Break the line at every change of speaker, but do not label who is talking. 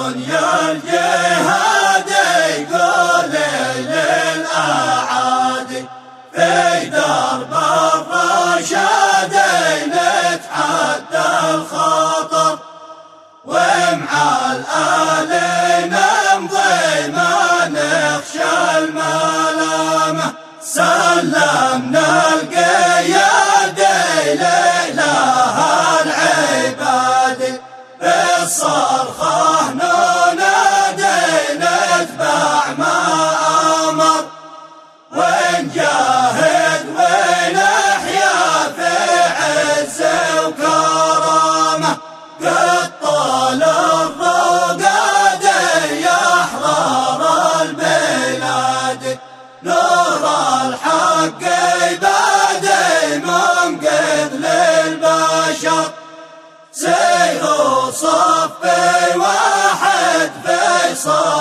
يا الجهاد يقول للأعادي في درب الرشاد نتحدى الخطر، ومع الآل نمضي ما نخشى الملامة. سلمنا القيادي لإله العباد، بالصرخة ننادي نتبع ما أمر، ونجاهد ونحيا في عز وكرامة. قد طال الرقاد يا أحرار البلاد، نور الحق بادي منقذ للبشر. سيروا صف واحد في صف